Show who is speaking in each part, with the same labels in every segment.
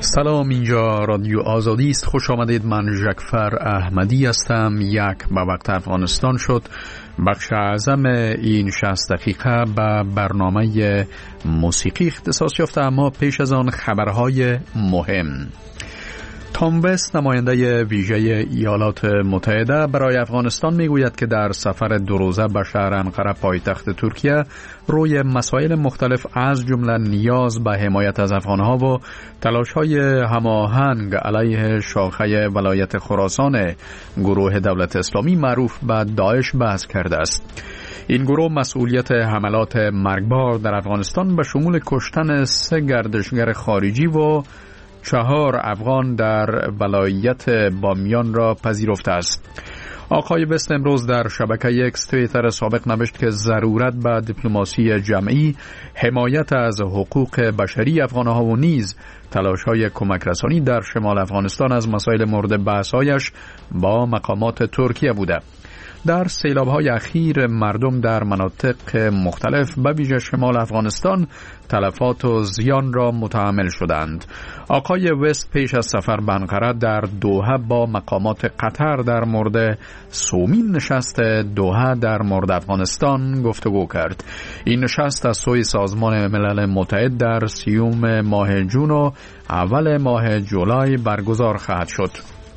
Speaker 1: سلام، اینجا رادیو آزادی است. خوش آمدید. من جعفر احمدی هستم. یک به وقت افغانستان شد. بخش اعظم این 60 دقیقه به برنامه موسیقی اختصاص یافته، اما پیش از آن خبرهای مهم. تام وست، نماینده ویژه ایالات متحده برای افغانستان، میگوید که در سفر 2 روزه به شهر انقره پایتخت ترکیه روی مسائل مختلف از جمله نیاز به حمایت از افغانها و تلاش‌های هماهنگ علیه شاخه ولایت خراسان گروه دولت اسلامی معروف به داعش بحث کرده است. این گروه مسئولیت حملات مرگبار در افغانستان به شمول کشتن 3 گردشگر خارجی و 4 افغان در ولایت بامیان را پذیرفته است. آقای وست امروز در شبکه اکس توییتر سابق نوشت که ضرورت به دیپلماسی جمعی، حمایت از حقوق بشری افغانها و نیز تلاش‌های کمک رسانی در شمال افغانستان از مسائل مورد بحث‌هایش با مقامات ترکیه بوده. در سیلاب‌های اخیر مردم در مناطق مختلف به ویژه شمال افغانستان تلفات و زیان را متحمل شدند. آقای وست پیش از سفر به انقره در دوحه با مقامات قطر در مورد سومین نشست دوحه در مورد افغانستان گفتگو کرد. این نشست از سوی سازمان ملل متحد در 30 ماه جون و اول ماه جولای برگزار خواهد شد.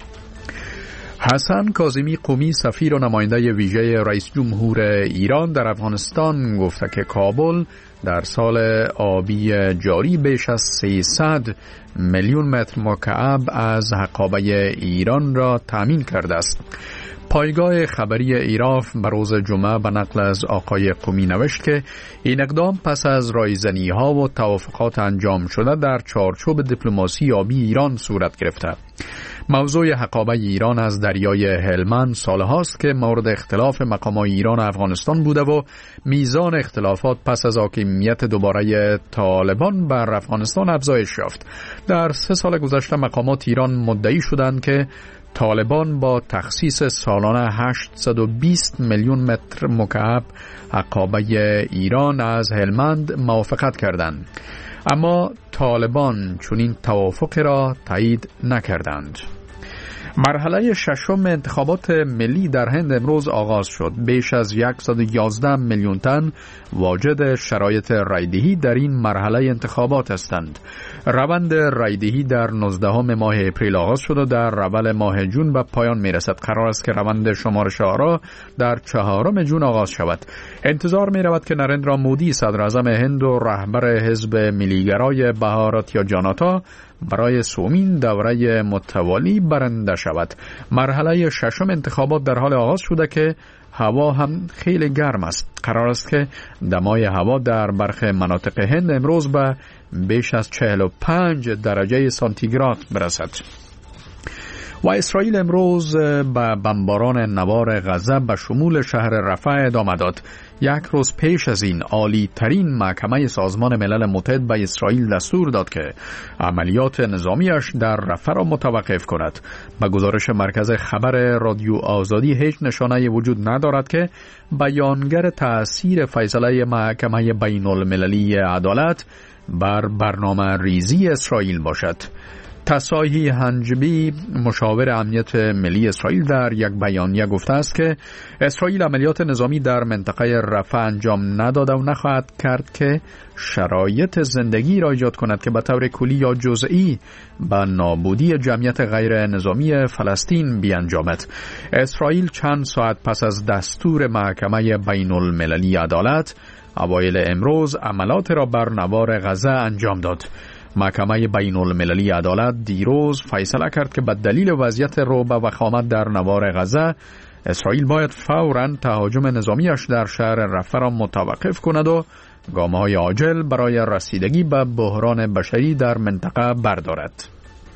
Speaker 1: حسن کاظمی قمی، سفیر و نماینده ویژه رئیس جمهور ایران در افغانستان، گفته که کابل در سال آبی جاری بیش از 300 میلیون متر مکعب از حقابه ایران را تامین کرده است. پایگاه خبری ایراف به روز جمعه به نقل از آقای قمی نوشت که این اقدام پس از رایزنی‌ها و توافقات انجام شده در چارچوب دیپلماسی آبی ایران صورت گرفته. موضوع حقابه ایران از دریای هلمند سالهاست که مورد اختلاف مقامات ایران و افغانستان بوده و میزان اختلافات پس از حاکمیت دوباره طالبان بر افغانستان افزایش یافت. در 3 سال گذشته مقامات ایران مدعی شدند که طالبان با تخصیص سالانه 820 میلیون متر مکعب حقابه ایران از هلمند موافقت کردند، اما طالبان چنین توافق را تایید نکردند. مرحله 6 انتخابات ملی در هند امروز آغاز شد. بیش از 111 میلیون تن واجد شرایط رایدهی در این مرحله انتخابات هستند. روند رایدهی در 19 ماه اپریل آغاز شد و در اول ماه جون به پایان میرسد. قرار است که روند شمارش آرا در 4 جون آغاز شود. انتظار می رود که نریندرا مودی، صدر اعظم هند و رهبر حزب ملیگرای بهاراتیا جاناتا، برای 3مین دوره متوالی برنده شود. مرحله 6 انتخابات در حال آغاز شده که هوا هم خیلی گرم است. قرار است که دمای هوا در برخی مناطق هند امروز به بیش از 45 درجه سانتیگراد برسد. و اسرائیل امروز به بمباران نوار غزه به شمول شهر رفح ادامه داد. 1 روز پیش از این عالی ترین محکمه سازمان ملل متحد به اسرائیل دستور داد که عملیات نظامیش در رفح را متوقف کند. به گزارش مرکز خبر رادیو آزادی هیچ نشانه وجود ندارد که بیانگر تأثیر فیصله محکمه بین المللی عدالت بر برنامه ریزی اسرائیل باشد. تساهی هنجبی، مشاور امنیت ملی اسرائیل، در یک بیانیه گفته است که اسرائیل عملیات نظامی در منطقه رفح انجام نداده و نخواهد کرد که شرایط زندگی را ایجاد کند که به طور کلی یا جزئی به نابودی جمعیت غیر نظامی فلسطین بیانجامد. اسرائیل چند ساعت پس از دستور محکمه بین المللی عدالت اوایل امروز عملیات را بر نوار غزه انجام داد. محکمه بین المللی عدالت دیروز فیصله کرد که به دلیل وضعیت رعب و وخامت در نوار غزه، اسرائیل باید فوراً تهاجم نظامیش در شهر رفح را متوقف کند و گامه‌های عاجل برای رسیدگی به بحران بشری در منطقه بردارد.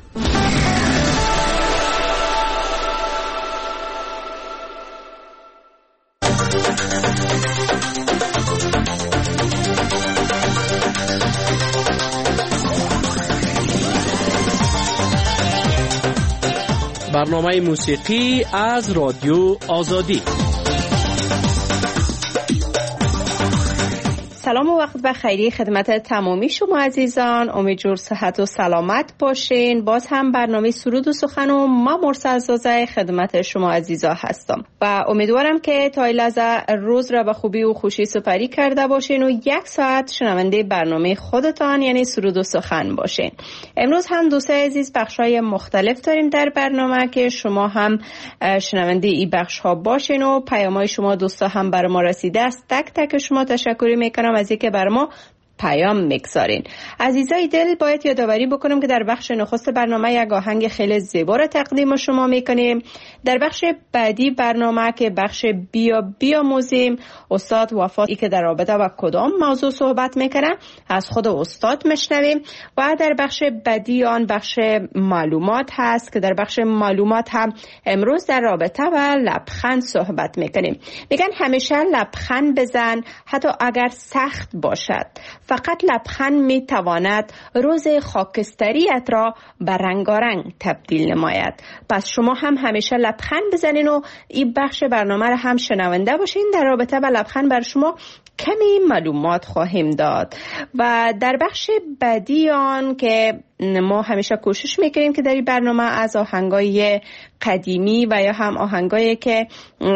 Speaker 2: برنامه موسیقی از رادیو آزادی. سلام و وقت بخیر خدمت تمامی شما عزیزان. امیدوارم صحت و سلامت باشین. باز هم برنامه سرود و سخن و ما مرسل زاده خدمت شما عزیزا هستم و امیدوارم که تا این لحظه روز را به خوبی و خوشی سپری کرده باشین و 1 ساعت شنونده برنامه خودتان یعنی سرود و سخن باشین. امروز هم دوستای عزیز بخشای مختلف داریم در برنامه که شما هم شنونده این بخش ها باشین و پیام‌های شما دوستا هم بر ما رسیده است. تک تک شما تشکر میکنم از اینکه بر ما پیام میگذارین. عزیزای دل، باید یادآوری بکنم که در بخش نخست برنامه یک آهنگ خیلی زیبا را تقدیم شما میکنیم. در بخش بعدی برنامه که بخش بیاموزیم، استاد وفات که در رابطه با کدام موضوع صحبت میکنه از خود استاد میشنویم و در بخش بعدی آن بخش معلومات هست که در بخش معلومات هم امروز در رابطه با لبخند صحبت میکنیم. میگن همیشه لبخند بزن حتی اگر سخت باشد. فقط لبخند می تواند روز خاکستریت را به رنگارنگ تبدیل نماید. پس شما هم همیشه لبخند بزنین و این بخش برنامه را هم شنونده باشین. در رابطه با لبخند بر شما کمی معلومات خواهیم داد و در بخش بعدی آن که ما همیشه کوشش میکنیم که در این برنامه از آهنگای قدیمی و یا هم آهنگایی که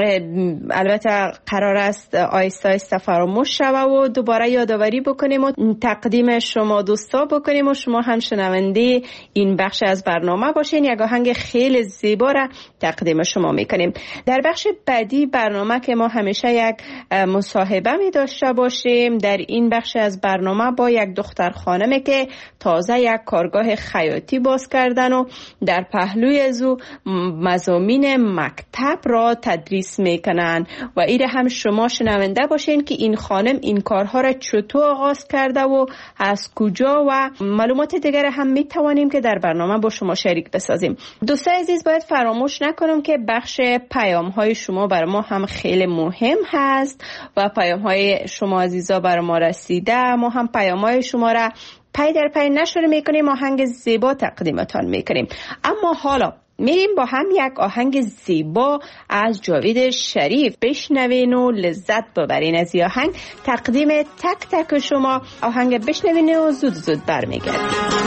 Speaker 2: البته قرار است آیسته آیسته فراموش شوه و دوباره یادآوری بکنیم و تقدیم شما دوستا بکنیم و شما هم شنونده این بخش از برنامه باشین. یک آهنگ خیلی زیبا را تقدیم شما میکنیم. در بخش بعدی برنامه که ما همیشه یک مصاحبه می داشته باشیم، در این بخش از برنامه با یک دختر خانمی که تازه یک کارگاه خیاطی باز کردن و در پهلوی از او مضامین مکتب را تدریس میکنن و ایره هم شما شنونده باشین که این خانم این کارها را چطور آغاز کرده و از کجا و معلومات دیگر هم میتوانیم که در برنامه با شما شریک بسازیم. دوستان عزیز، باید فراموش نکنم که بخش پیام های شما بر ما هم خیلی مهم هست و پیام های شما عزیزا بر ما رسیده. ما هم پیام های شما را پی در پی نشر میکنیم، آهنگ زیبا تقدیمتان میکنیم. اما حالا میریم با هم یک آهنگ زیبا از جاوید شریف بشنوین و لذت ببرین. از این آهنگ تقدیم تک تک شما آهنگ بشنوین و زود زود برمیگردیم.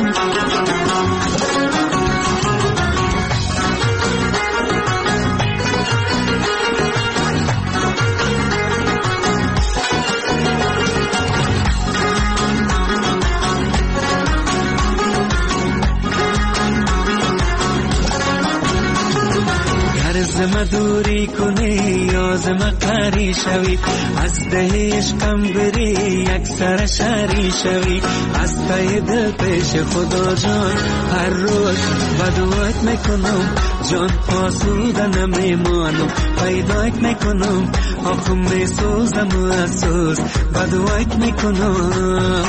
Speaker 3: زما دوری کنی یا زما قری شوی، از دهش کم بری یک سر شری شوی، از تای دل پیش خدا جان هر روز بدوات میکنم، جان آسوده نمیمانم، پیدایت میکنم آخم میسوزم و افسوس بدوات میکنم.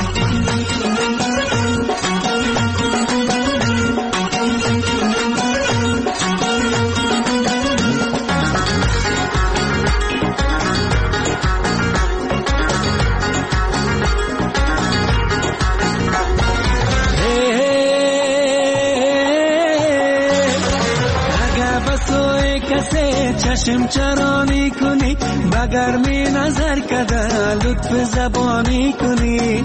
Speaker 3: چشم چرانی کنی بگرمی نظر کده لطف زبانی کنی،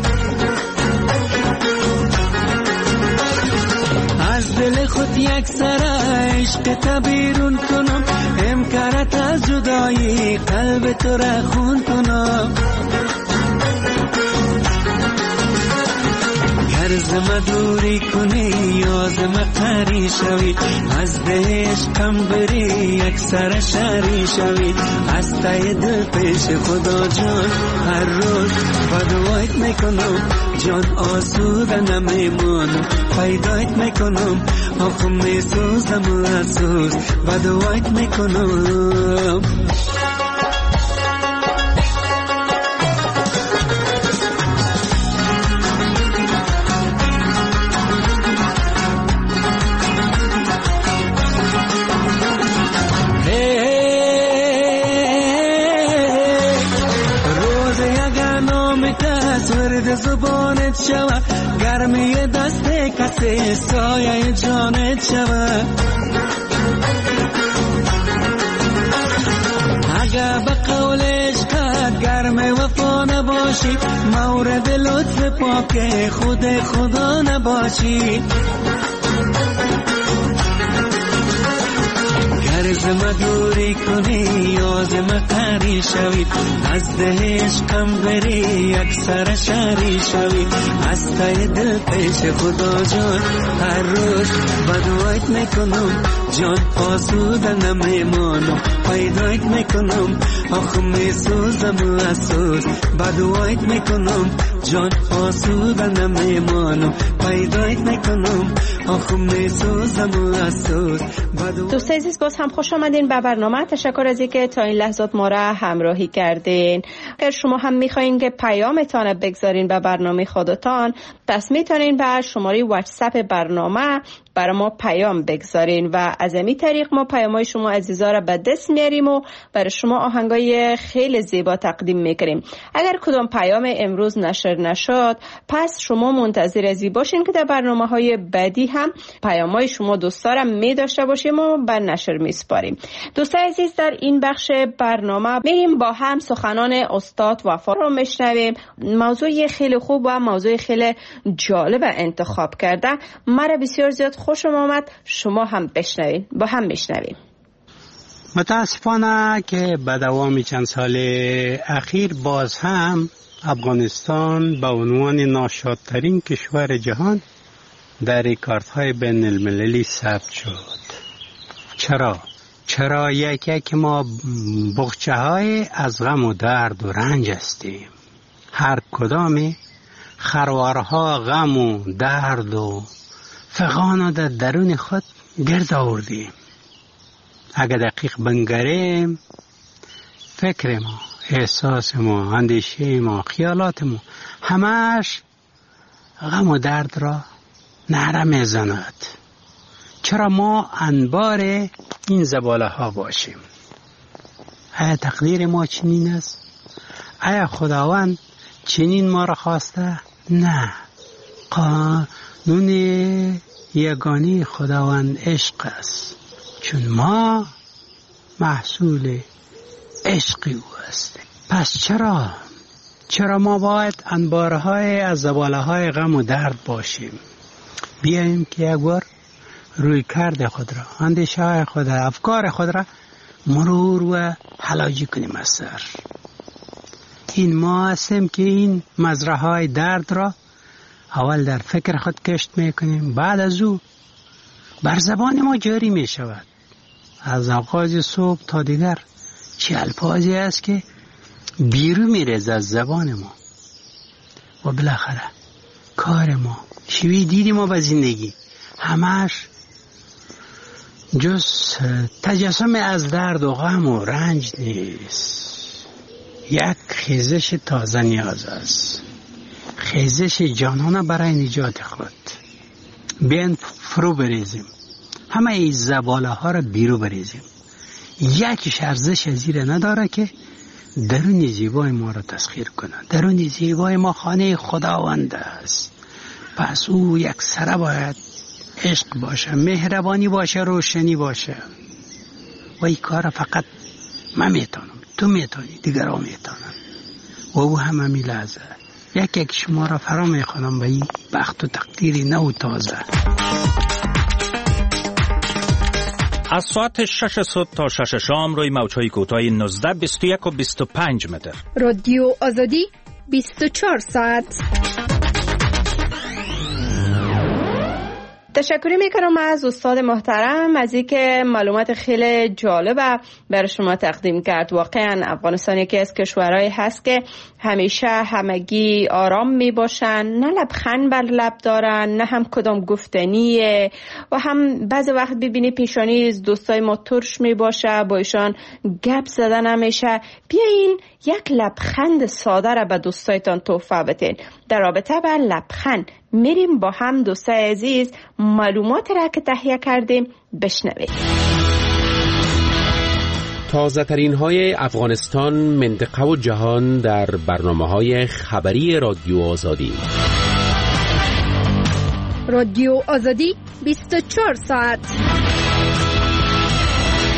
Speaker 3: از دل خود یک سر عشق تبیرون کنم، امکانت از جدایی قلب تو را خون کنم. زما دوری کنی یا زما قری شوی، از دهش کم بری یک سر شری شوی، از تای دل پیش خدا جان هر روز بدوایت میکنم، جان آسوده نمیمانم، پیدایت میکنم آخم میسوزم و افسوس بدوایت میکنم. زبانت شوه گرمی دست کسی سایه جانت شوه، اگه به قولش قد گرم وفا نباشه نباشی، مورد لطف پاک خود خدا نباشی. گر ما دوری کنی از ما قری شوی، از ده عشقم بری یکسر شری شوی. از ته دل پیش خدا جان هر روز بدوایت میکنم، جان آسوده نمیمانم، پیدایت میکنم آخ میسوزم افسوس. بدوایت میکنم جان آسوده نمیمانم، پیدایت میکنم آخ میسوزم افسوس.
Speaker 2: دوست عزیز باز هم خوش آمدین به برنامه. تشکر از اینکه تا این لحظات ما را همراهی کردین. اگر شما هم میخواین که پیامتان بگذارین به برنامه خودتان، پس میتونین به شماره واتساپ برنامه برای ما پیام بگذارین و از این طریق ما پیامای شما عزیزا را به دست میاریم و برای شما آهنگای خیلی زیبا تقدیم میکنیم. اگر کدام پیام امروز نشر نشد، پس شما منتظر ازی باشین که در برنامه‌های بعدی هم پیامای شما دوستا را می‌داشته باشیم و به نشر میسپاریم. دوستان عزیز، در این بخش برنامه میریم با هم سخنان استاد وفا رو میشنویم. موضوع خیلی خوب و موضوع خیلی جالب انتخاب کرده. مرا بسیار زیاد خوشم آمد، شما هم بشنوین، با هم بشنویم.
Speaker 4: متاسفانه که به دوام چند سال اخیر باز هم افغانستان به عنوان ناشادترین کشور جهان در ریکاردهای بین المللی ثبت شد. چرا یک ما بخچه های از غم و درد و رنج هستیم. هر کدام خروارها غم و درد و فغان در درون خود گرد آوردیم. اگر دقیق بنگریم، فکر ما، احساس ما، اندیشه ما، خیالات ما همش غم و درد را نعره میزند. چرا ما انبار این زباله ها باشیم؟ آیا تقدیر ما چنین است؟ آیا خداوند چنین ما را خواسته؟ نه. قانون یگانه خداوند عشق است، چون ما محصول عشق او هستیم. پس چرا ما باید انبارهای از زباله‌های غم و درد باشیم؟ بیاییم که یک بار روی کرده خود را، اندیشه خود را، افکار خود را مرور و حلاجی کنیم از سر. این ما هستیم که این مزرعه‌های درد را اول در فکر خود کشت میکنیم، بعد از او بر زبان ما جاری می شود. از آغاز صبح تا دیگر چه الفاظی است که بیرون میرزد از زبان ما و بالاخره کار ما، شیوه دید ما به زندگی همش جز تجسم از درد و غم و رنج نیست. یک خیزش تازه نیاز است، خیزش جانانه برای نجات خود. بیاین فرو بریزیم، همه این زباله ها را بیرو بریزیم. یک ارزش از این نداره که درون زیبای ما را تسخیر کنه. درون زیبای ما خانه خداوند است. پس او یک سره باید عشق باشه، مهربانی باشه، روشنی باشه. و این کار فقط من میتونم، تو میتونی، دیگرها میتونن. و او هم همی لحظه یک شما را فرا میخوانم به این بخت و تقدیری نو تازه.
Speaker 5: از ساعت 6 صبح تا 6 شام روی موج‌های کوتاه 19، 21 و 25 متر.
Speaker 6: رادیو آزادی 24 ساعت.
Speaker 2: تشکر میکنم از استاد محترم از اینکه معلومات خیلی جالب برای شما تقدیم کرد. واقعا افغانستان یکی از کشورهایی هست که همیشه همگی آرام می باشن، نه لبخند بر لب دارن، نه هم کدام گفتنیه و هم بعضی وقت ببینی پیشانی دوستای ما ترش می باشه، با ایشان گپ زدن همیشه. بیاین یک لبخند ساده را به دوستایتان تحفه بدین. در رابطه با لبخند میریم با هم دوستای عزیز معلومات را که تهیه کردیم بشنویم.
Speaker 7: تازه ترین های افغانستان، منطقه و جهان در برنامه‌های خبری رادیو آزادی.
Speaker 6: رادیو آزادی 24 ساعت.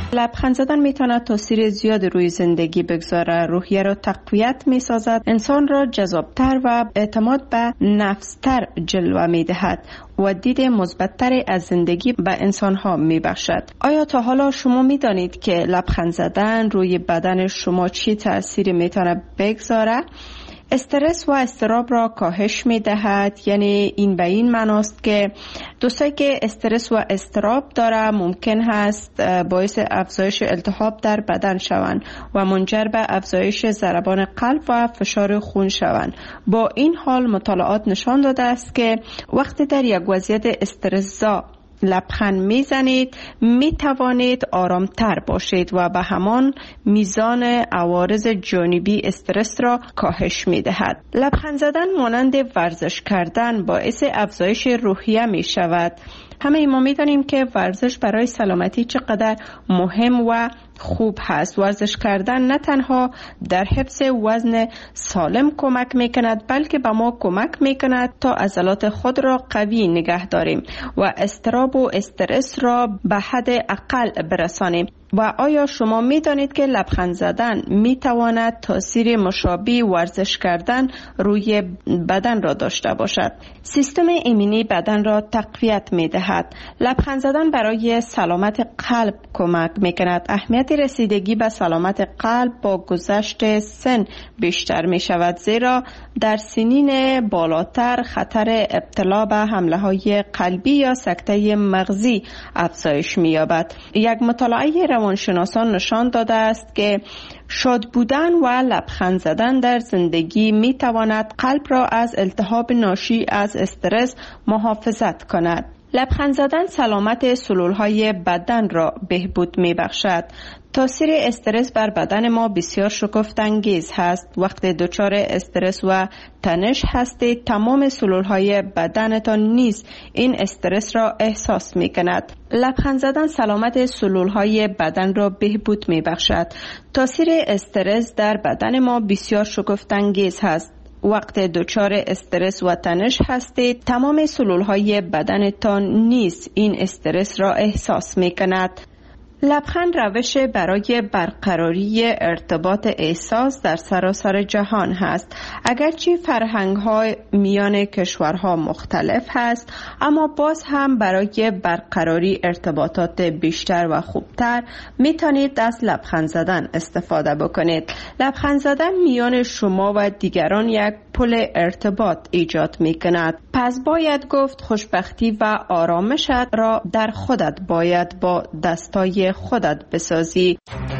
Speaker 2: لبخند زدن میتونه تاثیر زیاد روی زندگی بگذاره، روحیه را تقویت میسازد، انسان را جذابتر و اعتماد به نفستر جلوه میدهد و دید مثبت‌تری از زندگی به انسان‌ها میبخشد. آیا تا حالا شما میدانید که لبخند زدن روی بدن شما چی تأثیری میتونه بگذاره؟ استرس و اضطراب را کاهش می دهد، یعنی این به این معناست که دوستایی که استرس و اضطراب داره ممکن هست باعث افزایش التهاب در بدن شوند و منجر به افزایش ضربان قلب و فشار خون شوند. با این حال مطالعات نشان داده است که وقتی در یک وضعیت استرس‌زا لبخند میزنید می توانید آرامتر باشید و به همان میزان عوارض جانبی استرس را کاهش می دهد. لبخند زدن مانند ورزش کردن باعث افزایش روحیه می شود. همه ما می دانیم که ورزش برای سلامتی چقدر مهم و خوب هست. ورزش کردن نه تنها در حفظ وزن سالم کمک میکند بلکه به ما کمک میکند تا عضلات خود را قوی نگه داریم و اضطراب و استرس را به حد اقل برسانیم. و آیا شما می دانید که لبخند زدن می تواند تاثیر مشابه ورزش کردن روی بدن را داشته باشد؟ سیستم ایمنی بدن را تقویت می دهد. لبخند زدن برای سلامت قلب کمک می کند. اهمیت رسیدگی به سلامت قلب با گذشت سن بیشتر می شود، زیرا در سنین بالاتر خطر ابتلا به حمله های قلبی یا سکته مغزی افزایش می یابد. یک مطالعه روانشناسان نشان داده است که شاد بودن و لبخند زدن در زندگی می تواند قلب را از التهاب ناشی از استرس محافظت کند. لبخند زدن سلامت سلولهای بدن را بهبود می بخشد. تاثیر استرس بر بدن ما بسیار شگفت انگیز هست. وقتی دچار استرس و تنش هستید تمام سلولهای بدنتان نیز این استرس را احساس می کند. لبخند زدن سلامت سلولهای بدن را بهبود می بخشد. تاثیر استرس در بدن ما بسیار شگفت انگیز هست. وقتی دچار استرس و تنش هستید تمام سلولهای بدنتان نیز این استرس را احساس می کند. لبخند روش برای برقراری ارتباط احساس در سراسر جهان هست. اگرچه فرهنگ‌های میان کشورها مختلف هست، اما باز هم برای برقراری ارتباطات بیشتر و خوبتر میتونید از لبخند زدن استفاده بکنید. لبخند زدن میان شما و دیگران یک پل ارتباط ایجاد میکند. پس باید گفت خوشبختی و آرامشت را در خودت باید با دستای خودت بسازی.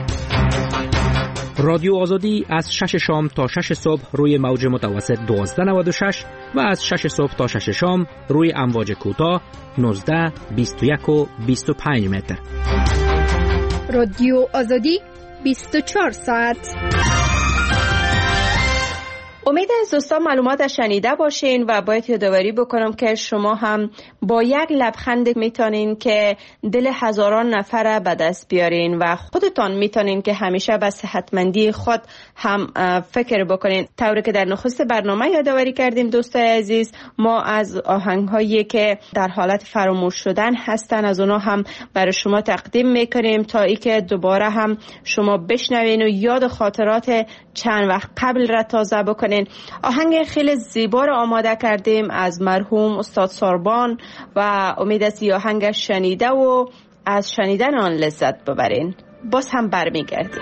Speaker 5: رادیو آزادی از 6 شام تا 6 صبح روی موج متوسط 1296 و از 6 صبح تا 6 شام روی امواج کوتاه 19 21 و 25 متر.
Speaker 6: رادیو آزادی 24 ساعت.
Speaker 2: امید از دوستان معلومات شنیده باشین و باید یادآوری بکنم که شما هم با یک لبخند میتونین که دل هزاران نفر به دست بیارین و خودتان میتونین که همیشه به صحتمندی خود هم فکر بکنین. طوری که در نخست برنامه یادآوری کردیم دوستای عزیز، ما از آهنگ‌هایی که در حالت فراموش شدن هستن از اونا هم برای شما تقدیم میکنیم تا ای که دوباره هم شما بشنوین و یاد خاطرات چند وقت قبل را تازه بکنین. آهنگ خیلی زیبا را آماده کردیم از مرحوم استاد ساربان و امید است آهنگ شنیده و از شنیدن آن لذت ببرین. باز هم برمیگردیم.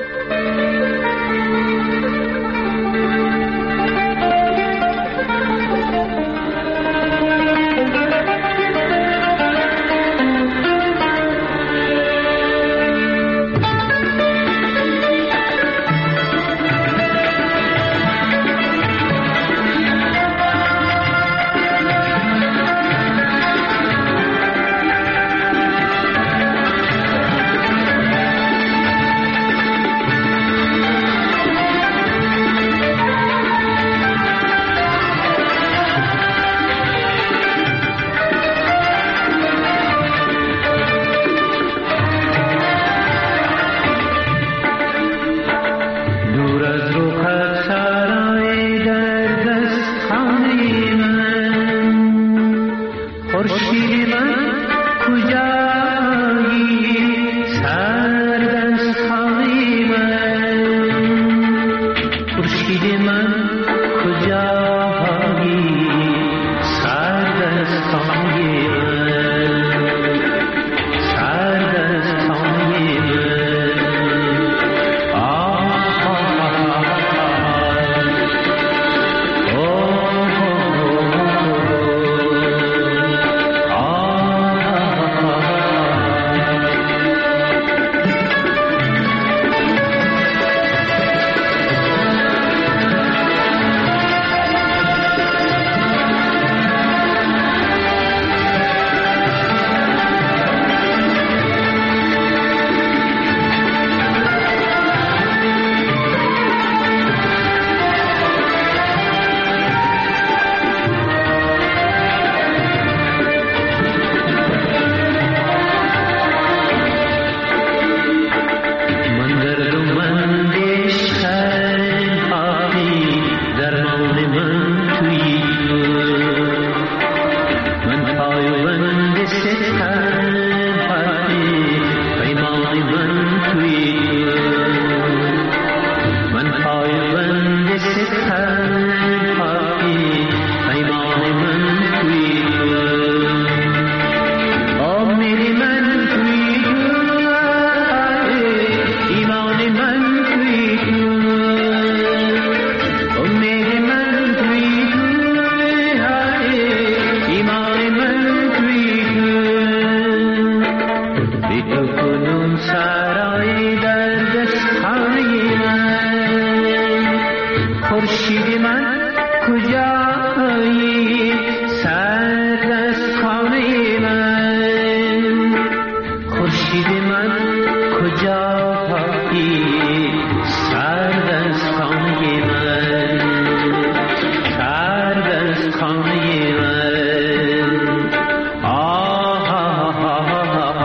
Speaker 3: سرد از خانه من، سرد از خانه من. آه آه آه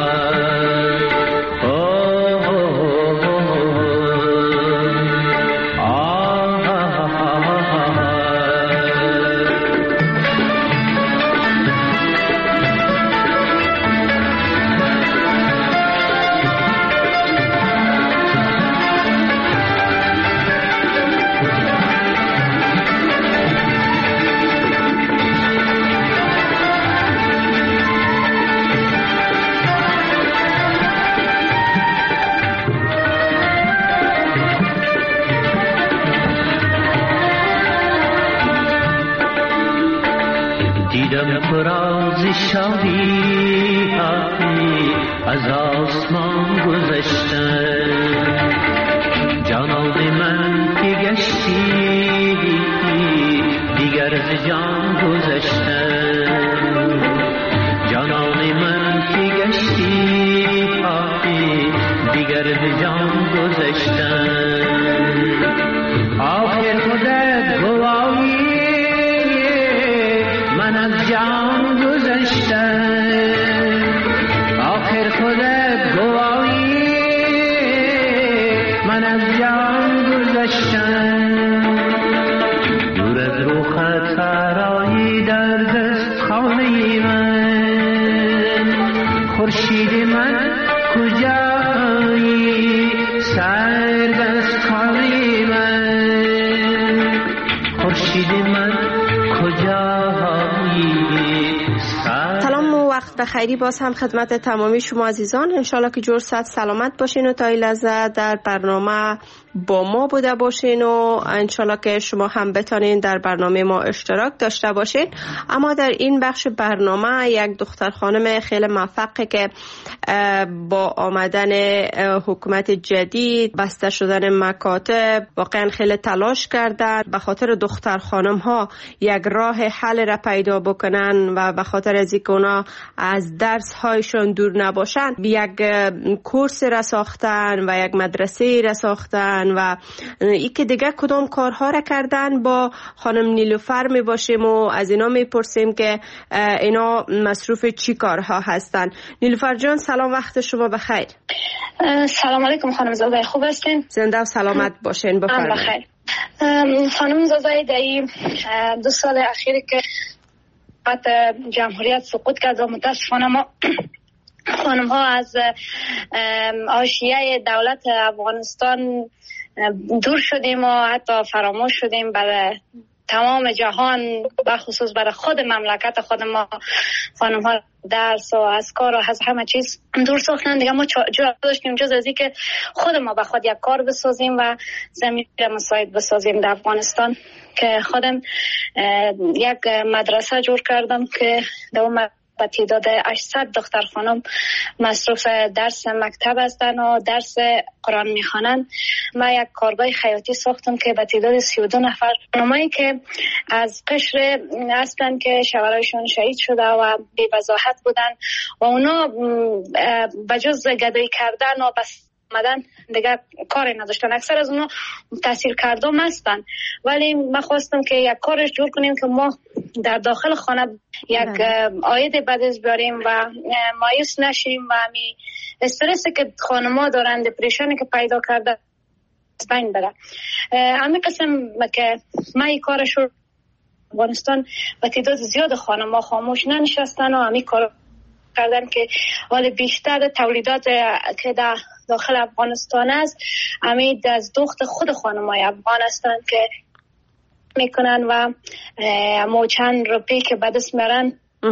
Speaker 3: دیدم فراز شادی از آسمان گذشتن، جانان من که گشتی دیگر ز جان گذشتن، جانان من که گشتی دیگر ز جان گذشتن. آخر خودت گواهی من از جان گذشتم، آخر خودت گواهی من از جان گذشتم. دور از روخت سرایی در دست خانه من، خورشید من کجایی سرد از خانه من، خورشید من
Speaker 2: سلام و وقت بخیری باز هم خدمت تمامی شما عزیزان. انشالله که جور صحت سلامت باشین و تا این لحظه در برنامه با ما بوده باشین و انشالله که شما هم بتانین در برنامه ما اشتراک داشته باشین. اما در این بخش برنامه یک دختر خانم خیلی موفقه که با آمدن حکومت جدید، بسته شدن مکاتب، واقعا خیلی تلاش کردن به خاطر دختر خانم ها یک راه حل را پیدا بکنن و به خاطر از اینکه اونا از درس هایشون دور نباشن یک کورس را ساختن و یک مدرسه را ساختن و ای که دیگه کدام کارها را کردن. با خانم نیلوفر می باشیم و از اینا می پرسیم که اینا مصروف چی کارها هستن. نیلوفر جان سلام، وقت شما بخیر.
Speaker 8: سلام علیکم خانم زازای، خوب هستین؟
Speaker 2: زنده و سلامت باشین.
Speaker 8: بفرمایید. خانم زازای در 2 سال اخیری که جمهوریت سقوط کرد و متاسفانه ما خانم ها از حاشیه دولت افغانستان دور شدیم و حتی فراموش شدیم. برای تمام جهان بخصوص برای خود مملکت خود ما خانم ها درس و از کار و از همه چیز دور ساختن. دیگه ما جا داشتیم جز از که خود ما به خود یک کار بسازیم و زمین مساعد بسازیم در افغانستان، که خودم یک مدرسه جور کردم که در با تعداد 800 دختر خانم مصروف درس مکتب هستن و درس قرآن میخوانن. ما یک کارگاه خیاطی ساختم که با تعداد 32 نفر خانمایی که از قشر هستن که شوهرایشون شهید شده و بی وضاحت بودن و اونا بجز گدایی کردن و بس آمدن دیگه کاری نداشتن. اکثر از اونا تحصیل کردم هستن، ولی ما خواستم که یک کارش جور کنیم که ما در داخل خانه یک عاید بدز بیاریم و مایوس نشیم و همی استرسی که خانم‌ها دارن، دپریشنی که پیدا کرده از بین بره. همین قسم که ما این کارش رو افغانستان و تعداد زیاد خانم‌ها خاموش ننشستن و همین کار کردن که حال بیشتر تولیدات که در داخل افغانستان است امید از دخت خود خانم‌های افغان هستند که میکنن و مو چند روپی که به دست میارن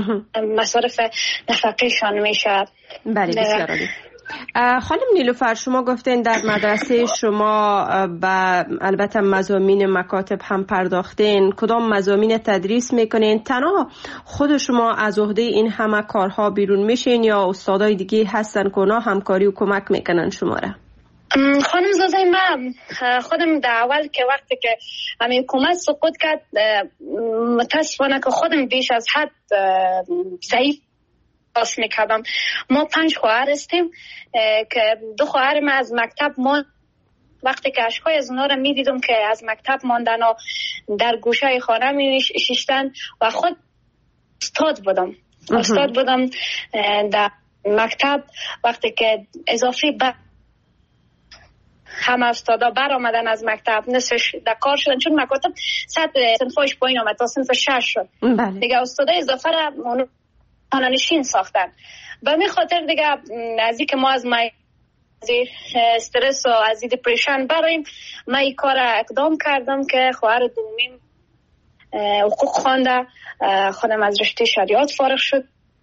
Speaker 8: مصارف نفقیشان میشه.
Speaker 2: بله بسیار عالی. خانم نیلوفر، شما گفتین در مدرسه شما به البته مضامین مکاتب هم پرداختین. کدام مضامین تدریس میکنین؟ تنها خود شما از عهده این همه کارها بیرون میشین یا استادای دیگه هستن که اونا همکاری و کمک میکنن شما را؟
Speaker 8: خانم زازای، من خودم در اول که وقتی که همین حکومت سقوط کرد متاسفانه که خودم بیش از حد ضعیف باس میکردم. ما 5 خواهر هستیم که 2 خواهر ما از مکتب ما وقتی که اشکای از اونا رو میدیدم که از مکتب ماندن و در گوشه خانه می شیشتن و خود استاد بودم در مکتب. وقتی که اضافی همه استادا بر آمدن از مکتب نصفش در کار شدن، چون مکاتب سطح صنفایش پایین آمد تا صنف 6 شد. دیگه استادا اضافه را خانه‌نشین ساختن. به می خاطر دیگه از اینکه ما از استرس و از دپرشن برایم، من این کار اقدام کردم که خواهر دومیم حقوق خوانده، خودم از رشته شریعت فارغ شد.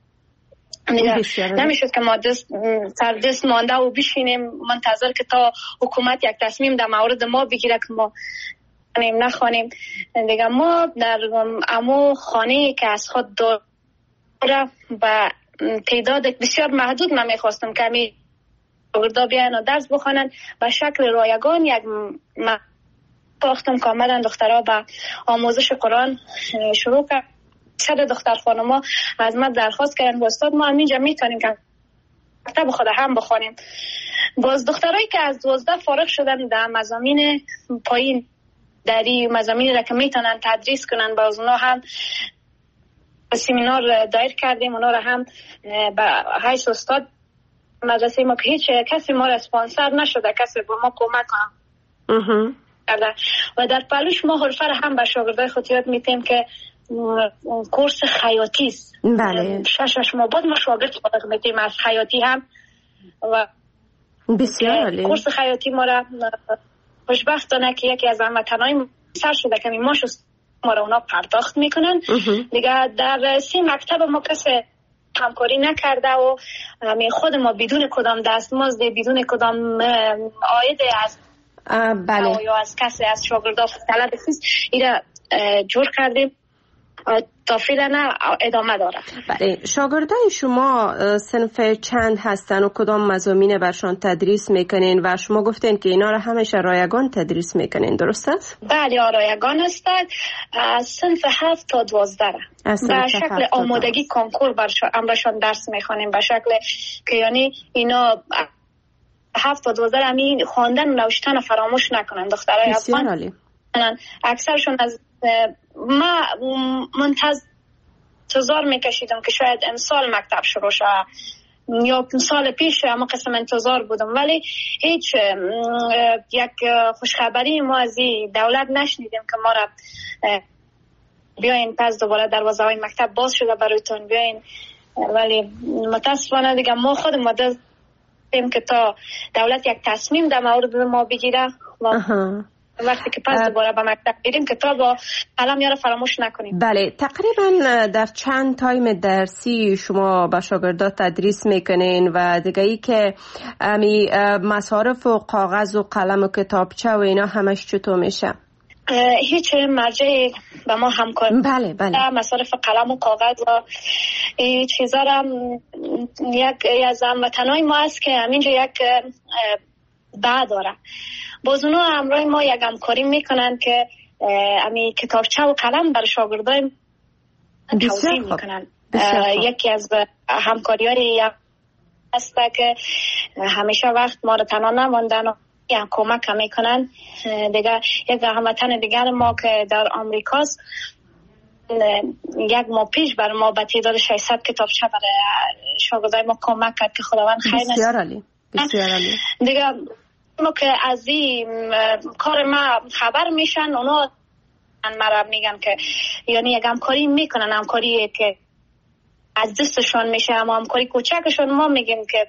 Speaker 8: نمیشد که ما سر دست مانده و بشینیم منتظر که تا حکومت یک تصمیم در مورد ما بگیره که ما نخوانیم. دیگه ما در امو خانه که از خود داره و تعداد بسیار محدود من میخواستم که همی شاگردا بیان و درس بخوانن به شکل رایگان. یک ساختم که آمدن دخترها به آموزش قرآن شروع کرد. صد دختر خانما از ما درخواست کردن استاد ما همینجا میتونیم که مکتب خود هم بخوانیم. باز دخترایی که از 12 فارغ شدن در مضامین پایین، در این مضامینی را که میتونن تدریس کنن، باز اونا هم سمینار دایر کردیم. اونا را هم به حیث استاد مدرسه ما که هیچ کسی ما را اسپانسر نشده، کسی به ما کمک کنه و در پلوش ما حرفه را هم به شاگردای خود یاد میتیم که کورس خیاطی است.
Speaker 2: بله.
Speaker 8: 6 ماه بعد ما شاگرد فارغ میتیم از خیاطی هم و
Speaker 2: بسیار عالی.
Speaker 8: کورس خیاطی ما را خوشبختانه که یکی از هموطنای سر شده که ما را اونا پرداخت میکنن. دیگه در 3 مکتب ما کسی همکاری نکرده و خود ما بدون کدام دستمزد، بدون کدام عاید از
Speaker 2: بله
Speaker 8: یا از کسی از شاگردان طلب فیس اینا جور کردیم تا فعلا ادامه داره.
Speaker 2: بله. شاگردای شما صنف چند هستن و کدام مضامین برشان تدریس میکنین و شما گفتین که اینا رو همیشه رایگان تدریس میکنین، درست است؟
Speaker 8: بله رایگان هستند. از صنف 7 تا 12 به شکل آمادگی کنکور برشان درس میخوانیم، به شکل که یعنی اینا 7 تا 12 همین خواندن و نوشتن فراموش نکنن. دخترای افغان اکثرشون از ما انتظار میکشیدم که شاید امسال مکتب شروع شه یا سال پیش، اما قسم انتظار بودم، ولی هیچ یک خوشخبری ما از دولت نشنیدیم که ما را بیاین پس دوباره دروازه های مکتب باز شده برایتون بیاین. ولی متاسفانه دیگه ما خود دیم که تا دولت یک تصمیم در مورد ما بگیره وقتی که پس دوباره به مکتب بریم کتاب و قلم یاره فراموش نکنیم.
Speaker 2: بله. تقریبا در چند تایم درسی شما با شاگردا تدریس میکنین و دیگه ای که مصارف و کاغذ و قلم و کتابچه و اینا همش چطور میشه؟
Speaker 8: هیچ مرجعی به ما همکار
Speaker 2: بله
Speaker 8: مصارف قلم و کاغذ و این چیزا را یک از هموطنای ما است که همینجا یک بعد داره. باز اونا همراه ما یک همکاری میکنن که امی کتابچه و قلم برای شاگردای توزیع میکنن. یکی از همکاری های هست که همیشه وقت ما رو تنها نماندن و یک کمک میکنن. دیگه یک هموطن دیگر ما که در آمریکاست یک ماه پیش برای ما به تعداد 600 کتابچه برای شاگردای ما کمک کرد که خداوند خیر نصیب.
Speaker 2: بسیار عالی.
Speaker 8: دیگه ما که از این کار ما خبر میشن اونا مرا میگن که یعنی یک همکاری میکنن، همکاری که از دستشون میشه، اما همکاری کوچکشون ما میگیم که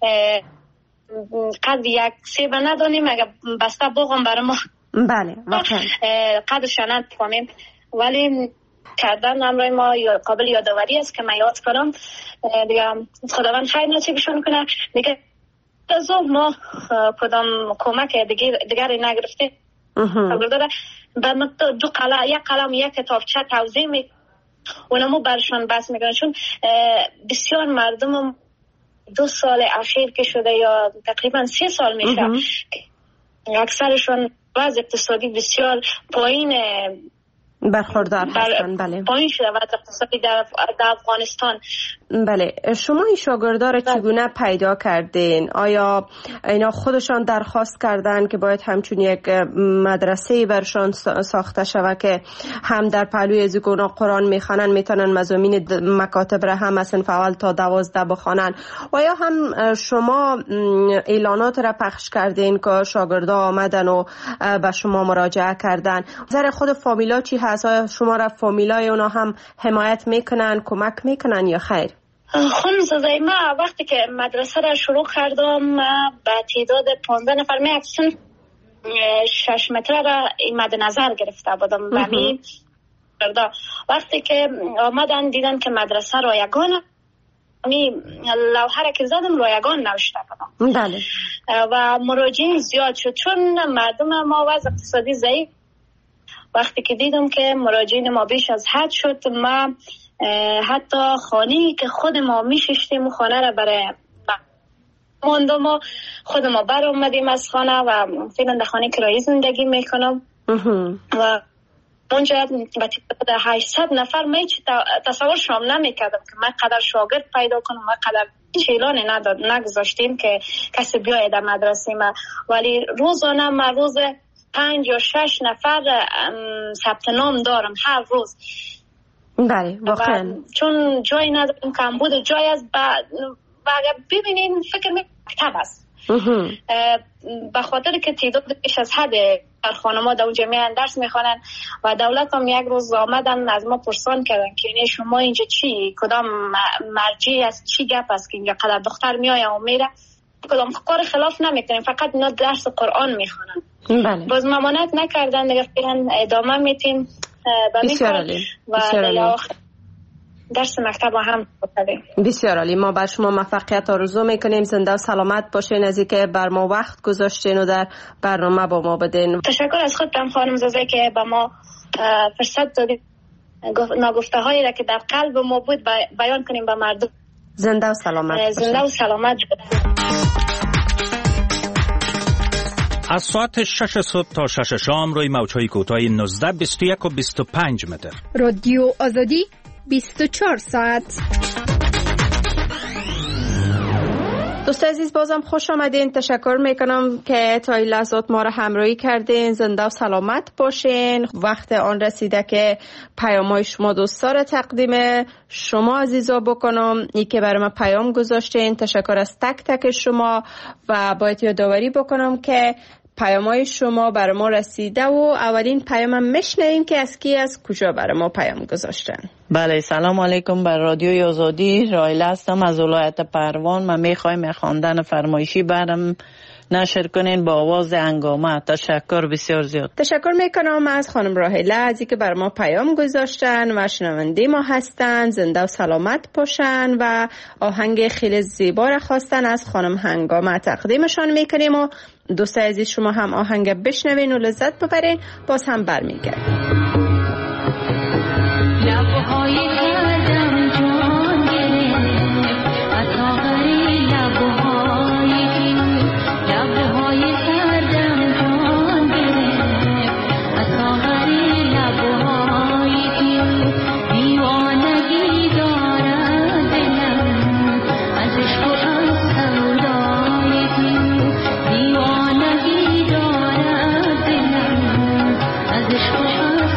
Speaker 8: قد یک سیب ندانیم اگه بسته بغم برای ما.
Speaker 2: بله واقعا
Speaker 8: قدرشان نفهمیم، ولی کردن همراه ما قابل یادآوری است که من یاد کنم. دیگه خداوند خیر نصیبشون کنه. دیگه از ما کدام کمک دیگری نگرفته. به دو قلم، یک قلم یک کتابچه توزیع می اونمو برشان بس میکنن، چون بسیار مردم 2 سال اخیر که شده یا تقریبا 3 سال میشه اکثرشون وضع اقتصادی بسیار پایین
Speaker 2: برخوردار هستن. بله
Speaker 8: پایین شده وضع اقتصادی در افغانستان
Speaker 2: بله، شما این شاگردا را چگونه پیدا کردین؟ آیا اینا خودشان درخواست کردن که باید همچون یک مدرسه برشان ساخته شود که هم در پهلوی از اونا قرآن میخوانن، میتونن مضامین مکاتب را هم از صنف اول تا 12 بخوانن، و یا هم شما اعلانات را پخش کردین که شاگردا آمدن و به شما مراجعه کردن؟ نظر خود فامیلا چی هست؟ آیا شما را فامیلای اونا هم حمایت میکنن، کمک میکنن یا خیر؟
Speaker 8: خانم زازای، ما وقتی که مدرسه را شروع کردم به تعداد 15 نفر اکسن 6 متر را مد نظر گرفته بودم. وقتی که آمدن دیدن که مدرسه رایگان، لوحه را که زدم رایگان نوشته بودم.
Speaker 2: بله.
Speaker 8: و مراجعین زیاد شد چون مردم ما وضع اقتصادی ضعیف. وقتی که دیدم که مراجعین ما بیش از حد شد، ما حتی خانه‌ای که خود ما میششتیم خانه را برای ماندم و خود ما بر اومدیم از خانه و فعلا در خانه کرایی زندگی میکنم و اونجا با تعداد 800 نفر من تصور شام نمیکردم که من قدر شاگرد پیدا کنم، من قدر چیلان نگذاشتیم که کسی بیاید در مدرسه ما، ولی روزانه من روز 5 یا 6 نفر ثبت نام دارم هر روز.
Speaker 2: بله واقعا
Speaker 8: چون جای نداریم، کم بود جای از اگر ببینین فکر مکتب است به خاطر که تعداد بیش از حد در خانما در اونجا میرن درس میخوانن و دولت هم یک روز آمدن از ما پرسان کردن که یعنی شما اینجا چی کدام مرجعی است، چی گپ است که اینجا قدر دختر میآید و میره، کدام کار خلاف نمیکنیم، فقط اینا درس قرآن میخوانن.
Speaker 2: بله.
Speaker 8: باز ممانعت نکردن دیگه، فعلا ادامه میتیم
Speaker 2: بسیار عالی.
Speaker 8: درس مکتب هم بودیم.
Speaker 2: بسیار عالی. ما بر شما موفقیت آرزو میکنیم، زنده و سلامت باشین، از اینکه بر ما وقت گذاشتین و در برنامه با ما بدین.
Speaker 8: تشکر از خودم خانم زازه که با ما فرصت دادید ناگفته هایی را که در قلب ما بود بیان کنیم به مردم.
Speaker 2: زنده و سلامت
Speaker 8: زنده و سلامت.
Speaker 5: از ساعت 6 صبح تا 6 شام روی موج‌های کوتاه 19، 21 و 25 متر.
Speaker 6: رادیو آزادی 24 ساعت.
Speaker 2: دوست عزیز بازم خوش آمدین. تشکر میکنم که تا این لحظات ما را همراهی کردین. زنده و سلامت باشین. وقت آن رسیده که پیام‌های شما دوستا را تقدیم شما عزیزا بکنم. ای که برای ما پیام گذاشتین تشکر از تک تک شما و باید یادآوری بکنم که پیام‌های شما برای ما رسیده و اولین پیامم میشنویم که از کی از کجا برای ما پیام گذاشتن.
Speaker 9: بله، سلام علیکم. بر رادیوی آزادی رایله هستم از ولایت پروان. من میخوایم خواندن فرمایشی برام نشر کنین با آواز هنگامه. تشکر بسیار زیاد.
Speaker 2: تشکر میکنم از خانم راهله از اینکه بر ما پیام گذاشتن و شنونده ما هستن. زنده و سلامت باشن و آهنگ خیلی زیبا را خواستن از خانم هنگامه تقدیمشان میکنیم و دوست عزیز شما هم آهنگ بشنوین و لذت ببرین. باز هم برمیگردیم.
Speaker 10: از عشق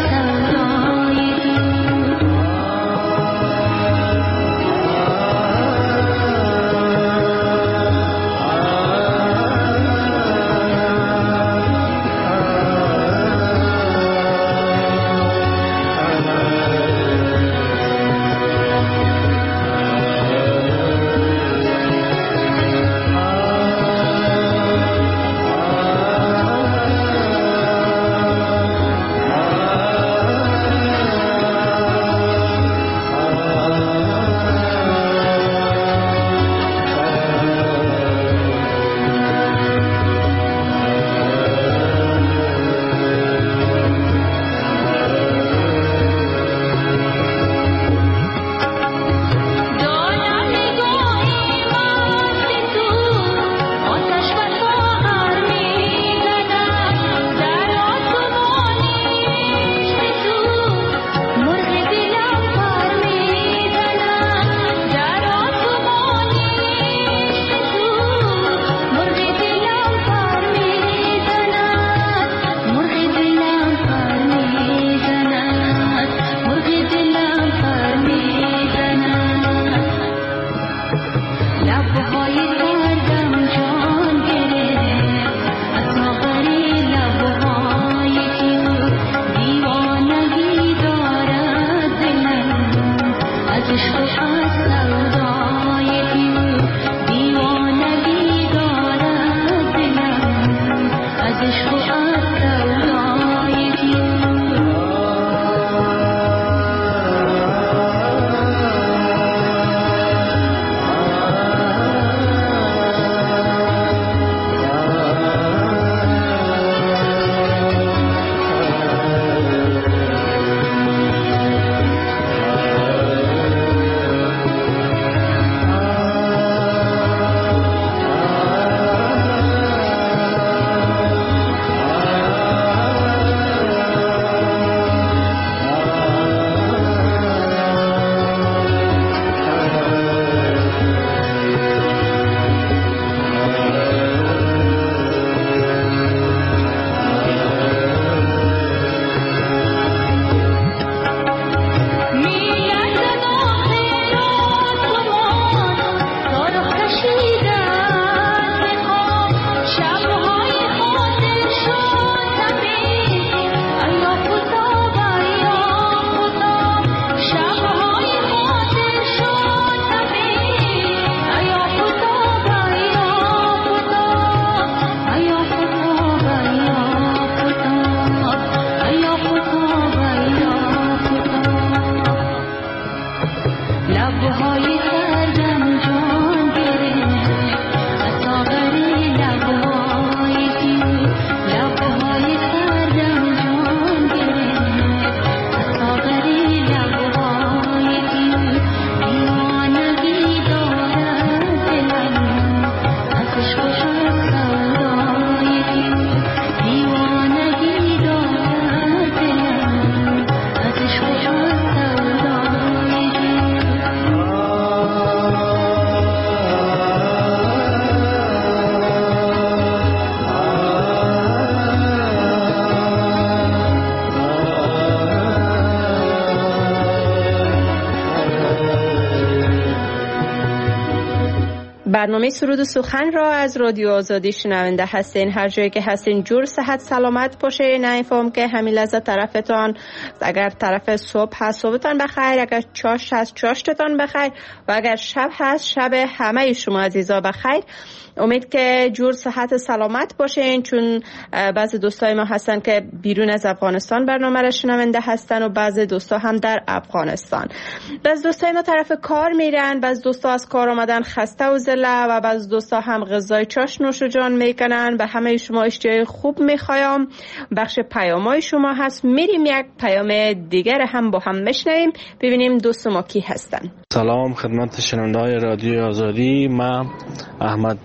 Speaker 2: برنامه سرود و سخن را از رادیو آزادی شنونده هستین. هر جایی که هستین جور صحت سلامت باشه. نه فهم که همین لحظه طرفتان، اگر طرف صبح هست صبحتان بخیر، اگر چاش هست چاشتان بخیر و اگر شب هست شب همه شما عزیزا بخیر. امید که جور صحت سلامت باشین، چون بعضی دوستای ما هستن که بیرون از افغانستان برنامه را شنونده هستن و بعضی دوستا هم در افغانستان. بعضی دوستای ما طرف کار میرن، بعضی دوستا از کار آمدن خسته و زله و بعضی دوستا هم غذای چاش نوش جان میکنن. به همه شما اشتیاق خوب میخوایم. بخش پیامای شما هست، میریم یک پیام دیگر هم با هم بشنویم ببینیم دوست ما کی هستن.
Speaker 10: سلام خدمت شنونده‌های رادیو آزادی، من احمد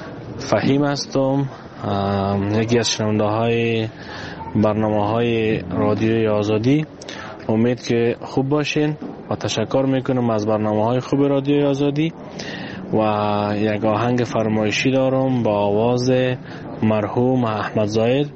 Speaker 10: فهیم هستم، یکی از شنونده‌های برنامه‌های رادیوی آزادی. امید که خوب باشین و تشکر میکنم از برنامه‌های خوب رادیوی آزادی و یک آهنگ فرمایشی دارم با آواز مرحوم احمد ظاهر،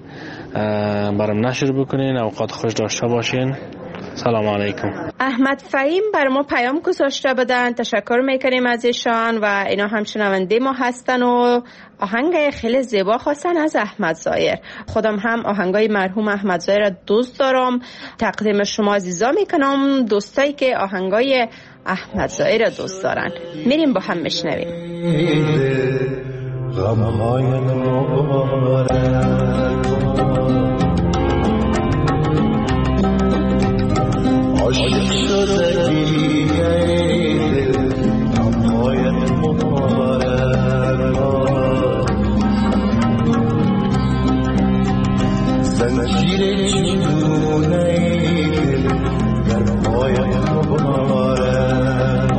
Speaker 10: برام نشر بکنین. اوقات خوش داشته باشین. سلام علیکم.
Speaker 2: احمد فهیم بر ما پیام گذاشته بدن، تشکر میکنیم از ایشان و اینا هم شنونده ما هستن و آهنگ خیلی زیبا خواستن از احمد ظاهر. خودم هم آهنگای مرحوم احمد ظاهر دوست دارم، تقدیم شما عزیزا میکنم دوستایی که آهنگای احمد ظاهر دوست دارن. میریم با هم بشنویم.
Speaker 11: عاشق شدگی دل نمایت مبارک، زنجیر جنونه دل گرمایت مبارک،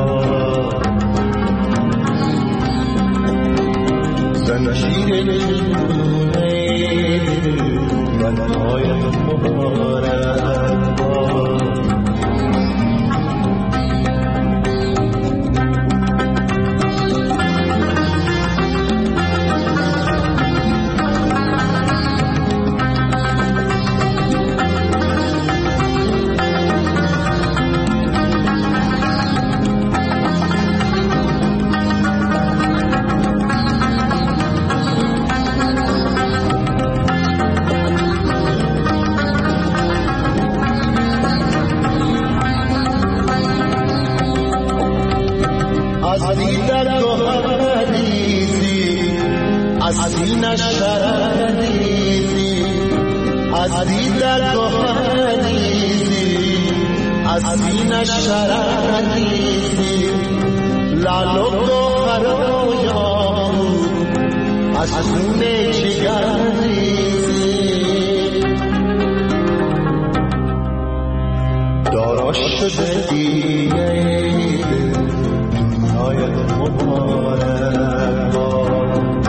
Speaker 11: زنجیر جنونه دل گرمایت مبارک. هستی در گوهریزی از سینه شرر انگیزی لعل و گوهر و یاقوت از خون جگر ریزی دارا شده دیگه دنیایت مبارک باد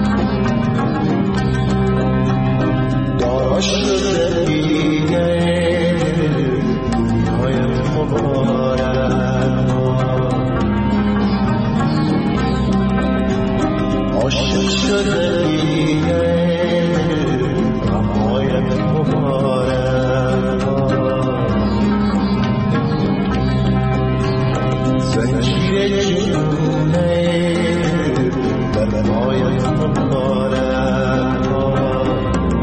Speaker 11: دارا شده دیگه دنیایت مبارک باد عاشق شده دیگه غمهایت مبارک باد زنجیر جنونه درمایت مبارک باد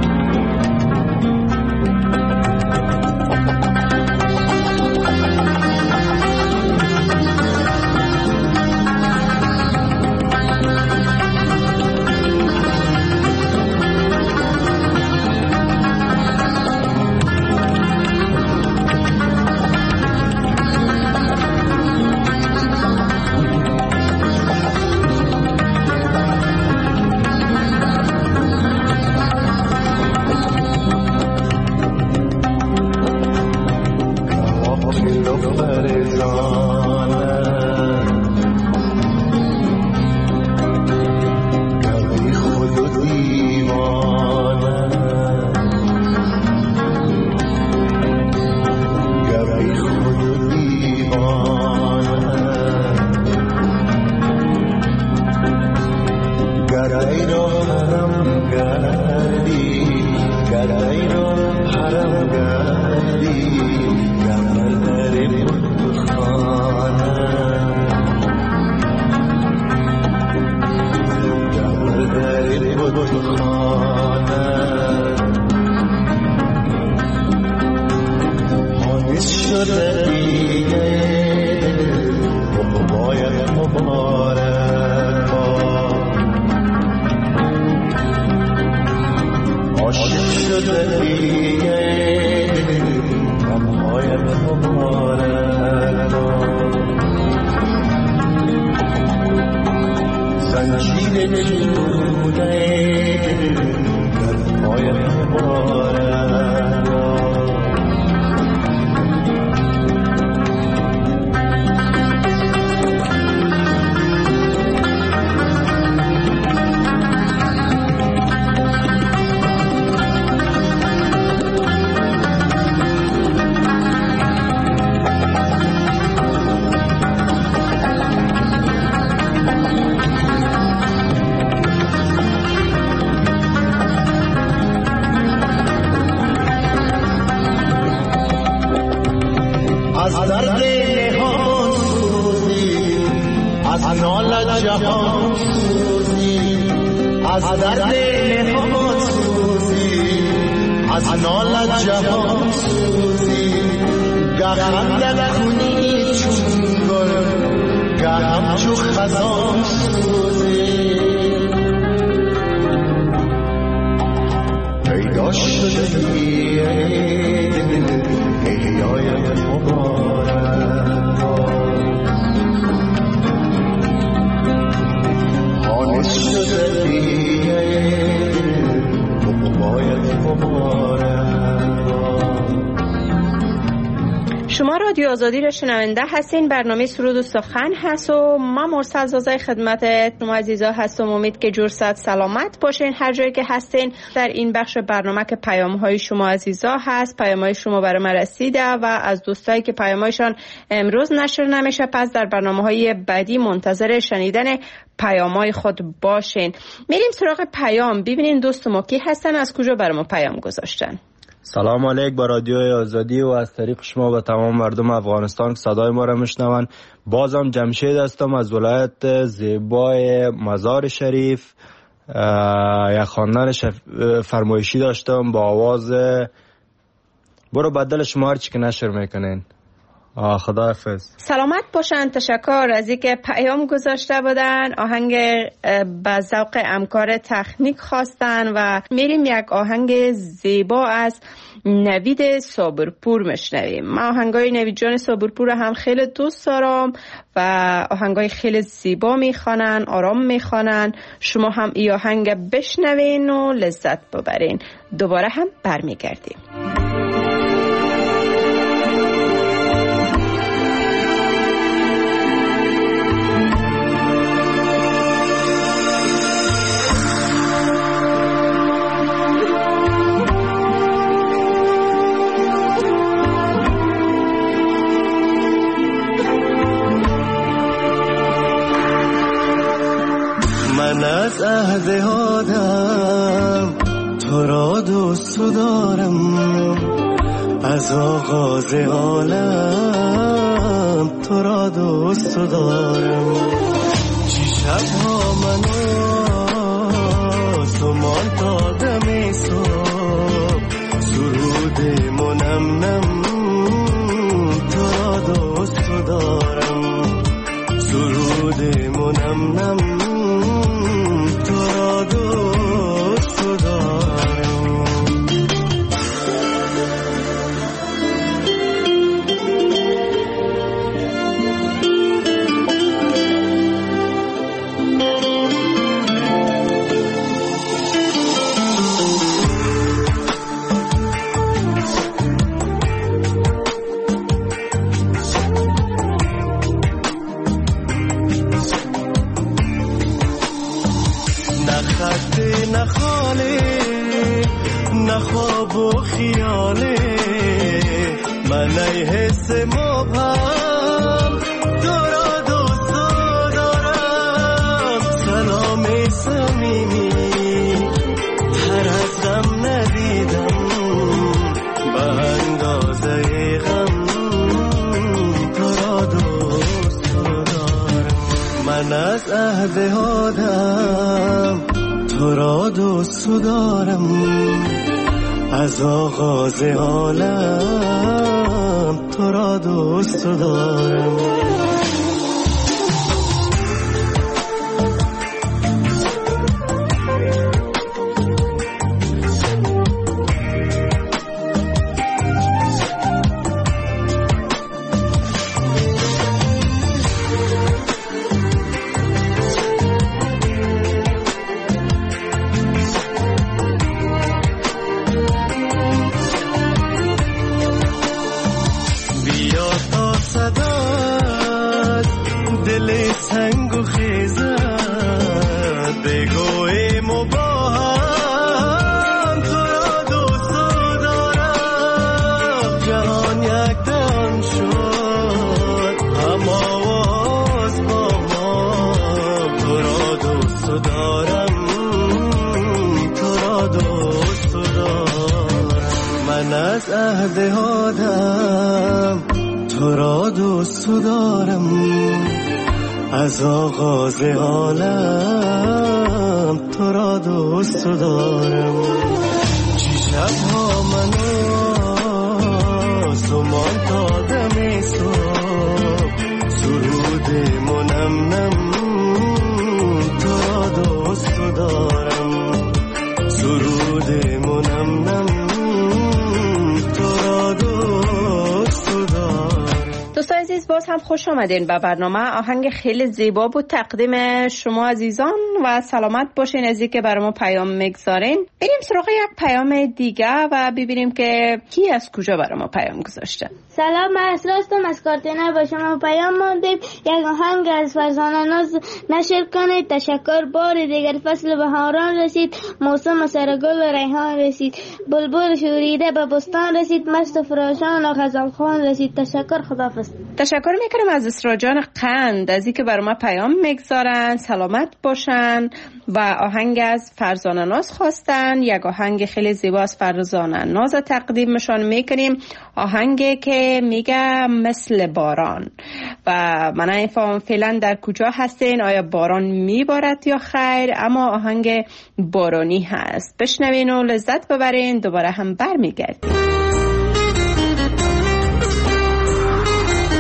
Speaker 2: شما رادیو آزادی را شنونده هستین. برنامه سرود و سخن هست و ما مرسل زازای خدمت شما عزیزا هستم. امید که جور صحت سلامت باشین هر جایی که هستین. در این بخش برنامه که پیام های شما عزیزا هست، پیام های شما برای من رسیده و از دوستایی که پیام هایشان امروز نشر نمیشه، پس در برنامه های بعدی منتظر شنیدن پیام های خود باشین. میریم سراغ پیام، ببینین دوست ما کی هستن، از کجا برای ما پیام گذاشتن.
Speaker 12: سلام علیک با رادیوی آزادی و از طریق شما به تمام مردم افغانستان که صدای ما را میشنون. بازم جمشید هستم از ولایت زیبای مزار شریف. یک خواندن فرمایشی داشتم با آواز برو بدل شما هرچی که نشر میکنین. خداحافظ.
Speaker 2: سلامت باشن. تشکر از اینکه پیام گذاشته بودن. آهنگ به ذوق همکار تکنیک خواستن و میریم یک آهنگ زیبا از نوید صابرپور میشنویم. من آهنگای نوید جان صابرپور هم خیلی دوست دارم و آهنگای خیلی زیبا میخوانن، آرام میخوانن. شما هم این آهنگ بشنوین و لذت ببرین. دوباره هم برمیگردیم.
Speaker 11: من از عهد آدم تو را دوست دارم، از آغاز عالم تو را دوست دارم. چی شبها منو سمان تا دم صبح سرود منمنم تو را دوست دارم، سرود منمنم خواب و خیاله من ای حس مبهم تو را دوست دارم. سلام صمیمی هر از غم ندیدم به اندازه غم تو را دوست دارم. من از عهد آدم تو را دوست دارم، از آغاز عالم تو را دوست دارم. از عهد آدم تو را دوست دارم، از آغاز عالم تو را دوست دارم. چی شبها منو سمان تا دم صبح سرود منمنم تو را دوست دارم، سرود منمنم
Speaker 2: دوستان عزیز، باز هم خوش آمدین به برنامه. آهنگ خیلی زیبا بود تقدیم شما عزیزان و سلامت باشین از اینکه برای ما پیام میگذارین. بریم سراغ یک پیام دیگه و ببینیم که کی از کجا برای ما پیام گذاشته.
Speaker 13: سلام، من اسراستم از کارتنه با شما پیام ماندیم. یک آهنگ از فرزانه ناز نشر کنید. تشکر. بار دیگر فصل بهاران رسید، موسم سرگل و ریحان رسید، بلبل شوریده به بستان رسید، مست فراشان و غزلخوان رسید. تشکر. خداحافظ.
Speaker 2: تشکر میکنم از اسرا جان قند از اینکه برای ما پیام میگذارن. سلامت باشن و آهنگ از فرزانه ناز خواستن. یک آهنگ خیلی زیبا از فرزانه ناز تقدیمشان میکنیم، آهنگی که میگه مثل باران. و من نمیفهمم فعلا در کجا هستین، آیا باران میبارد یا خیر، اما آهنگ بارانی هست. بشنوین و لذت ببرین. دوباره هم برمیگردیم.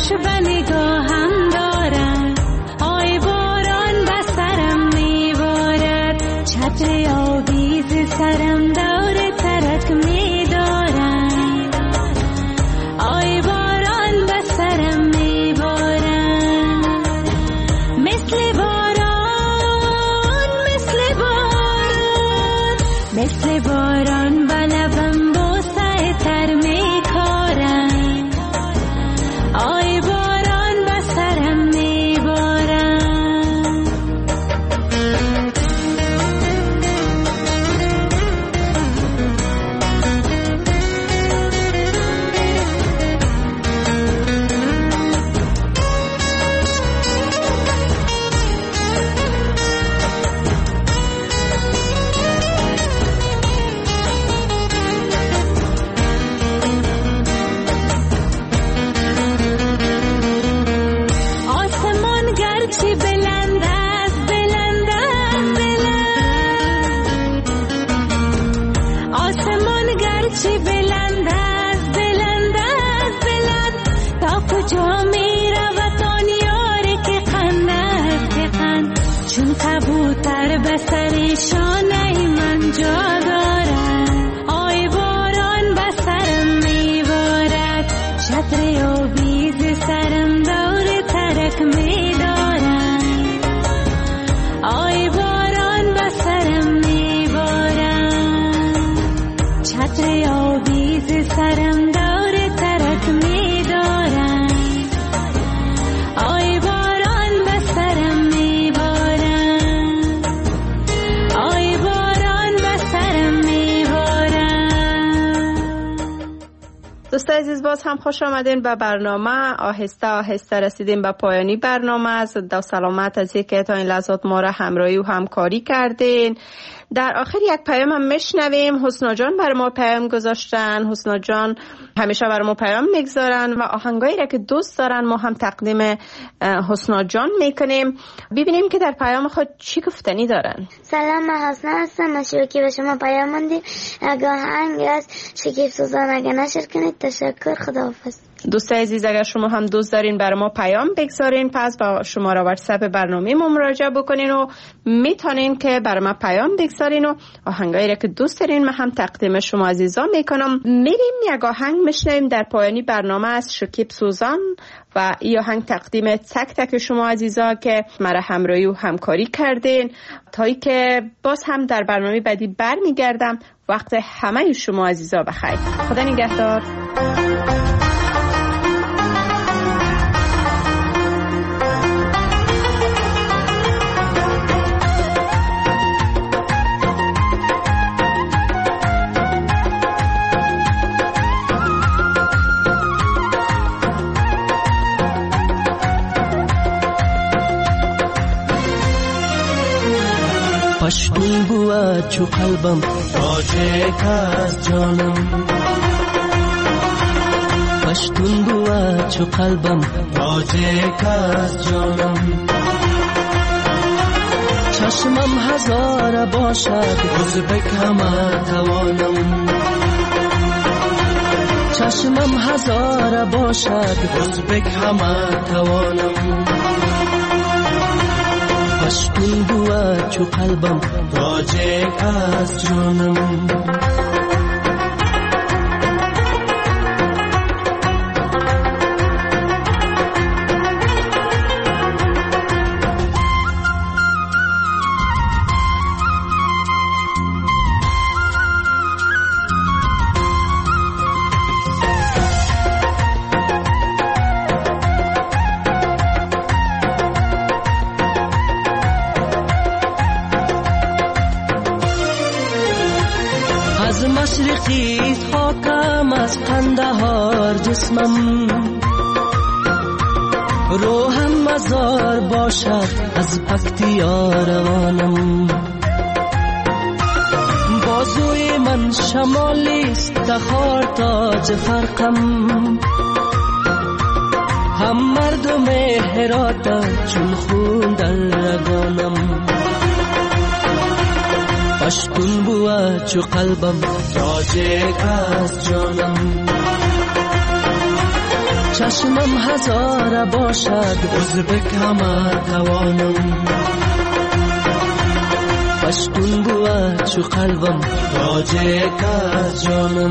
Speaker 14: چشمش به نگاهم دارد، آی باران به سرم میبارد، چتر آویز سرم دور ترک میدارد، آی باران به سرم میبارد، مثل باران مثل باران مثل باران به لبم بوسه تر میکارد، آی باران به سرم میبارد. آسمان گرچه بلند است بلند است بلند، آسمان گرچه بلند است بلند است بلند، تا کجا می رود آن یاری که قند است که قند، چون کبوتر به سر شانه من جا دارد، آی باران به سرم میبارد، چتر آویز سرم دور ترک میدارد، آی باران به سرم میبارد، چتر آویز سرم دور ترک میدارد، آی باران به سرم میبارد، آی باران به سرم میبارد.
Speaker 2: دوستان عزیز، باز هم خوش آمدین به برنامه. آهسته آهسته رسیدیم به پایانی برنامه. زنده و سلامت از اینکه تا این لحظات ما را همراهی و همکاری کردین. در آخر یک پیام هم میشنویم. حسنا جان برای ما پیام گذاشتن. حسنا جان همیشه برای ما پیام میگذارن و آهنگایی را که دوست دارن ما هم تقدیم حسنا جان میکنیم. ببینیم که در پیام خود چی گفتنی دارن.
Speaker 13: سلام، من حسنا هستم. مشروع که به شما پیام ماندیم. اگه آهنگ از شکیب سوزان اگه نشر کنید تشکر. خداحافظ.
Speaker 2: دوستان عزیز، اگر شما هم دوست دارین برای ما پیام بگذارین، پس با شماره واتساپ برنامه ما مراجعه بکنین و میتونین که برای ما پیام بگذارین و آهنگایی را که دوست دارین من هم تقدیم شما عزیزان میکنم. میریم یک آهنگ میشنویم در پایانی برنامه از شکیب سوزان و این آهنگ تقدیم تک تک شما عزیزا که مرا همراهی و همکاری کردین. تا ای که باز هم در برنامه بعدی برمیگردم. وقت همه شما عزیزا بخیر. خدا نگهدار.
Speaker 11: پشتون بود چو قلبم تاجک از جانم، پشتون بود چو قلبم تاجک از جانم، چشمم هزار باشد ازبک همه توانم، چشمم هزار باشد ازبک همه توانم، پشتون بود چو قلبم تاجک از جانم. مشرقیت خاکم از قندهار جسمم، روحم مزار باشد از پکتیا روانم، بازوی من شمالیست تخار تاج فرقم، هم مردم هراتا چون خون در رگانم، پشتون بود چو قلبم تاجک از جانم، چشمم هزار باشد ازبک همه توانم پشتون بود چو قلبم تاجک از جانم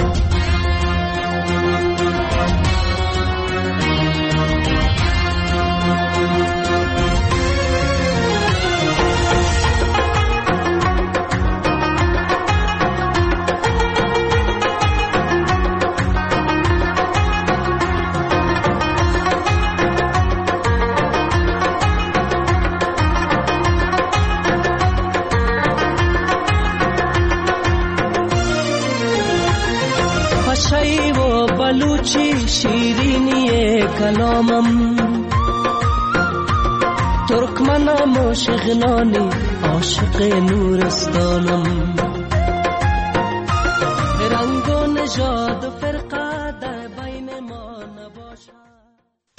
Speaker 11: بلوچی شیرینی کلامم ترکمنم و شغنانی عاشق نورستانم رنگ و نژاد